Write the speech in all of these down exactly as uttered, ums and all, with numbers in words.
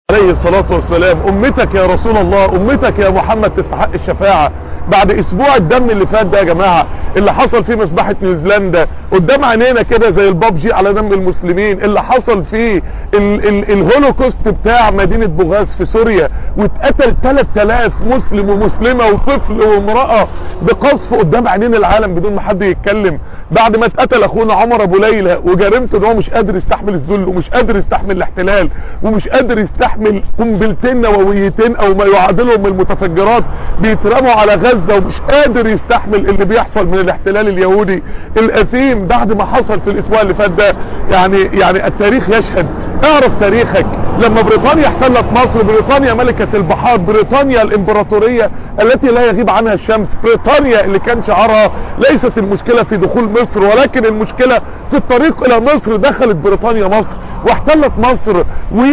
عليه الصلاة والسلام. امتك يا رسول الله، امتك يا محمد تستحق الشفاعة. بعد اسبوع الدم اللي فات ده يا جماعة، اللي حصل فيه مسبحة نيوزيلندا قدام عينينا كده زي البابجي على دم المسلمين، اللي حصل فيه ال ال الهولوكوست بتاع مدينة بوغاز في سوريا، واتقتل ثلاثة آلاف مسلم ومسلمة وطفل وامرأة بقصف قدام عينين العالم بدون ما حد يتكلم. بعد ما اتقتل اخونا عمر ابو ليلى وجريمته ان هو مش قادر يستحمل الذل ومش قادر يستحمل الاحتلال ومش قادر يستحمل قنبلتين نوويتين او ما يعادلهم من المتفجرات بيترموا على غزة، ومش قادر يستحمل اللي بيحصل من الاحتلال اليهودي الاثيم بعد ما حصل في الاسبوع اللي فات ده. يعني يعني التاريخ يشهد. اعرف تاريخك. لما بريطانيا احتلت مصر، بريطانيا ملكة البحار، بريطانيا الامبراطورية التي لا يغيب عنها الشمس، بريطانيا اللي كان شعارها ليست المشكلة في دخول مصر ولكن المشكلة في الطريق الى مصر. دخلت بريطانيا مصر واحتلت مصر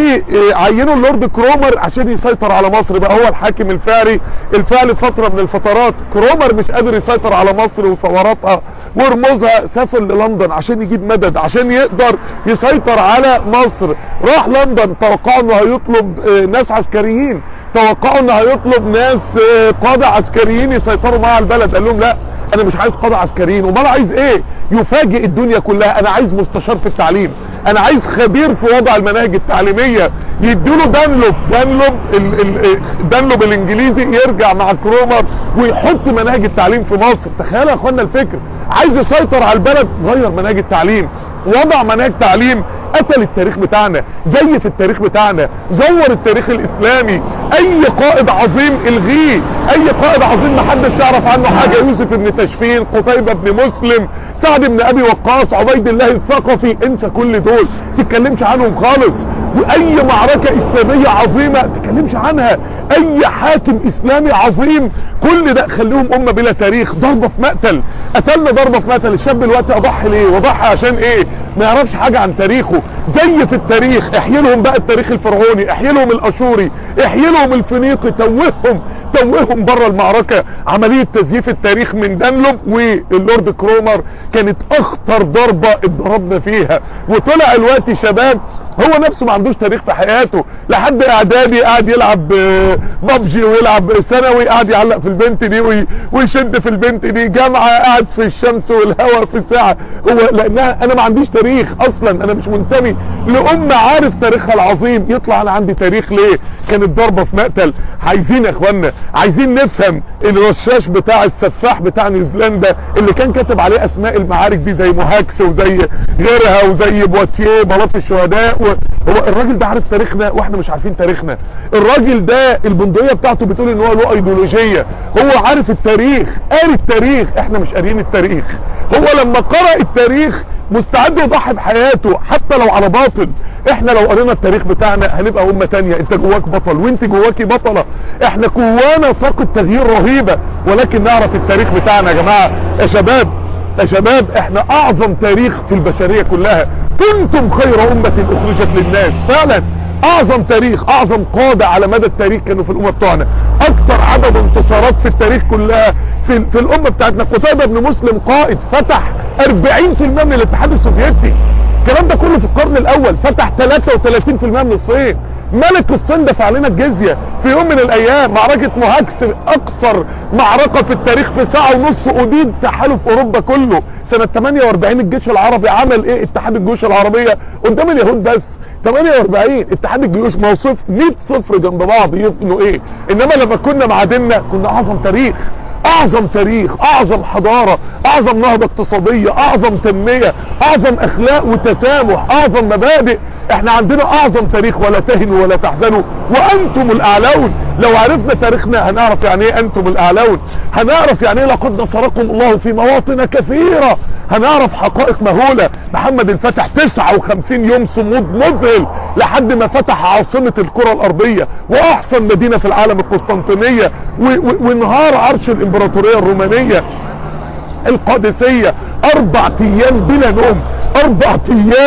وعينوا اللورد كرومر عشان يسيطر على مصر، بقى هو الحاكم الفعلي الفعلي فترة من الفترات. كرومر مش قادر يسيطر على مصر وثوراتها ورموزها، سافر للندن عشان يجيب مدد عشان يقدر يسيطر على مصر. راح لندن، توقعوا انه هيطلب ناس عسكريين، توقعوا انه هيطلب ناس قادة عسكريين يسيطروا معاه على البلد. قال لهم لا، انا مش عايز قادة عسكريين. امال عايز ايه؟ يفاجئ الدنيا كلها. انا عايز مستشار في التعليم، انا عايز خبير في وضع المناهج التعليمية. يديله دانلوب دانلوب ال ال دانلوب الانجليزي يرجع مع كرومر ويحط مناهج التعليم في مصر. تخيلوا يا اخوانا الفكر. عايز يسيطر على البلد، غير مناهج التعليم، وضع مناهج تعليم، قتل التاريخ بتاعنا، زي في التاريخ بتاعنا، زور التاريخ الاسلامي. اي قائد عظيم الغيه، اي قائد عظيم محدش يعرف عنه حاجة. يوسف بن تشفين، قتيبة بن مسلم، سعد بن ابي وقاص، عبيد الله الثقفي، انسى كل دول، تتكلمش عنهم خالص. واي معركة اسلامية عظيمة تتكلمش عنها. اي حاكم اسلامي عظيم، كل ده خليهم امة بلا تاريخ. ضربة في مقتل، قتلنا ضربة في مقتل. الشاب دلوقتي اضحي ليه؟ وضحي عشان ايه؟ ما يعرفش حاجة عن تاريخه. زي في التاريخ، احيي لهم بقى التاريخ الفرعوني، احيي لهم الاشوري، احيي لهم الفينيقي، توههم توههم بره المعركة. عملية تزييف التاريخ من دانلوب واللورد كرومر كانت اخطر ضربة اتضربنا فيها. وطلع الوقت شباب هو نفسه ما عندوش تاريخ في حياته، لحد اعدادي قاعد يلعب بابجي ويلعب ثانوي قاعد يعلق في البنت دي ويشد في البنت دي، جامعة قاعد في الشمس والهواء في الساعة. هو لانها انا ما عنديش تاريخ اصلا، انا مش منتمي لأمة عارف تاريخها العظيم. يطلع انا عندي تاريخ ليه؟ كانت ضربة في مقتل. عايزين يا اخوانا، عايزين نفهم الرشاش بتاع السفاح بتاع نيوزيلندا اللي كان كاتب عليه اسماء المعارك دي زي موهاكس وزي غيرها وزي بواتيه بلاط الشهداء. هو الراجل ده عارف تاريخنا واحنا مش عارفين تاريخنا. الراجل ده البندقية بتاعته بتقول ان هو له ايديولوجية. هو عارف التاريخ، قاري التاريخ، احنا مش قاريين التاريخ. هو لما قرأ التاريخ مستعد يضحي بحياته حتى لو على باطل. احنا لو قرينا التاريخ بتاعنا هنبقى امة تانية. انت جواك بطل وانت جواكي بطلة. احنا جوانا طاقة تغيير رهيبة، ولكن نعرف التاريخ بتاعنا يا جماعة. يا شباب يا شباب احنا اعظم تاريخ في البشرية كلها. كنتم خير امة اخرجت للناس. فعلا اعظم تاريخ، اعظم قادة على مدى التاريخ كانوا في الامة بتوعنا. اكتر عدد انتصارات في التاريخ كلها في, في الامة بتاعتنا. قتيبة بن مسلم قائد فتح اربعين في المية من الاتحاد السوفيتي. الكلام ده كله في القرن الاول. فتح ثلاثة وثلاثين في المية من الصين. ملك الصين دفع علينا الجزية في يوم من الايام. معركة موهاكس اقصر معركة في التاريخ، في ساعة ونص اديد تحالف اوروبا كله. سنة ثمانية واربعين الجيش العربي عمل ايه؟ اتحاد الجيوش العربية قدام اليهود بس. ثمانية واربعين اتحاد الجيوش موصف مية صفر جنب بعض يبقوا ايه. انما لما كنا مع ديننا كنا اعظم تاريخ، اعظم تاريخ، اعظم حضارة، اعظم نهضة اقتصادية، اعظم تنمية، اعظم اخلاق وتسامح، اعظم مبادئ. احنا عندنا اعظم تاريخ. ولا تهنوا ولا تحزنوا وانتم الاعلون. لو عرفنا تاريخنا هنعرف يعني ايه انتم الاعلون، هنعرف يعني ايه لقد نصركم الله في مواطن كثيرة، هنعرف حقائق مهولة. محمد الفاتح تسعة وخمسين يوم صمود مذهل لحد ما فتح عاصمة الكرة الارضية واحسن مدينة في العالم القسطنطينية، وانهار عرش الامبراطورية الرومانية القادسية. اربع ايام بلا نوم، اربع ايام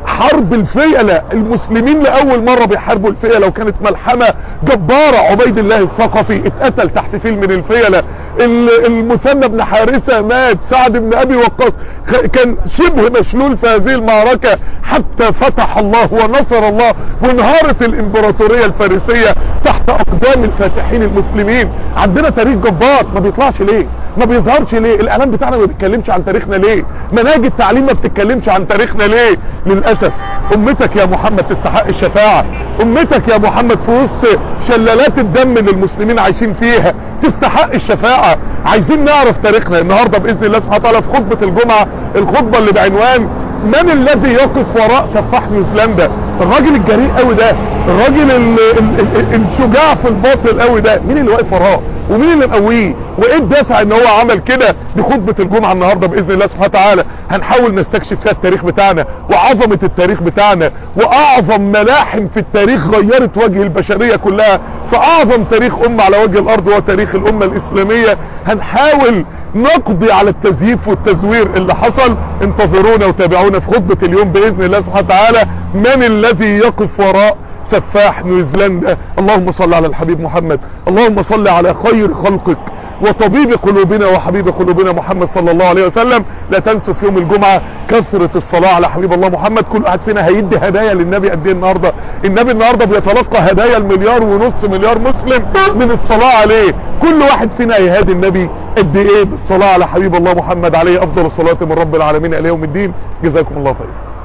حرب الفيلة، المسلمين لأول مرة بيحاربوا الفيلة، وكانت ملحمة جبارة. عبيد الله الثقفي اتقتل تحت فيل من الفيلة، المثنى بن حارثة مات، سعد بن أبي وقاص كان شبه مشلول في هذه المعركة، حتى فتح الله ونصر الله وانهارت الامبراطورية الفارسية تحت أقدام الفاتحين المسلمين. عندنا تاريخ جبار ما بيطلعش ليه؟ ما بيظهرش ليه؟ الاعلام بتاعنا ما بيتكلمش عن تاريخنا ليه؟ مناهج التعليم ما بتتكلمش عن تاريخنا ليه؟ للاسف امتك يا محمد تستحق الشفاعة، امتك يا محمد في وسط شلالات الدم اللي المسلمين عايشين فيها تستحق الشفاعة. عايزين نعرف تاريخنا النهاردة باذن الله سبحانه وتعالى في خطبة الجمعة، الخطبة اللي بعنوان من الذي يقف وراء سفاح نيوزيلندا؟ الراجل الجريء قوي ده، الراجل ال ال ال الشجاع في الباطل قوي ده، مين اللي واقف وراه ومين اللي مقويه وايه الدافع ان هو عمل كده؟ دي خطبة الجمعة النهاردة باذن الله سبحانه وتعالى هنحاول نستكشف فيها التاريخ بتاعنا وعظمة التاريخ بتاعنا، واعظم ملاحم في التاريخ غيرت وجه البشرية كلها، فاعظم تاريخ امة على وجه الارض هو تاريخ الامة الاسلامية. هنحاول نقضي على التزييف والتزوير اللي حصل. انتظرونا وتابعونا في خطبة اليوم باذن الله سبحانه وتعالى، من الذي يقف وراء سفاح نيوزيلندا. اللهم صل على الحبيب محمد، اللهم صل على خير خلقك وطبيب قلوبنا وحبيب قلوبنا محمد صلى الله عليه وسلم. لا تنسوا في يوم الجمعة كثرة الصلاة على حبيب الله محمد. كل واحد فينا هيدي هدايا للنبي قد ايه النهاردة؟ النبي النهاردة بيتلقى هدايا المليار ونص مليار مسلم من الصلاة عليه. كل واحد فينا هيهادي النبي قد ايه بالصلاة على حبيب الله محمد عليه افضل الصلاة من رب العالمين الى يوم الدين. جزاكم الله خير.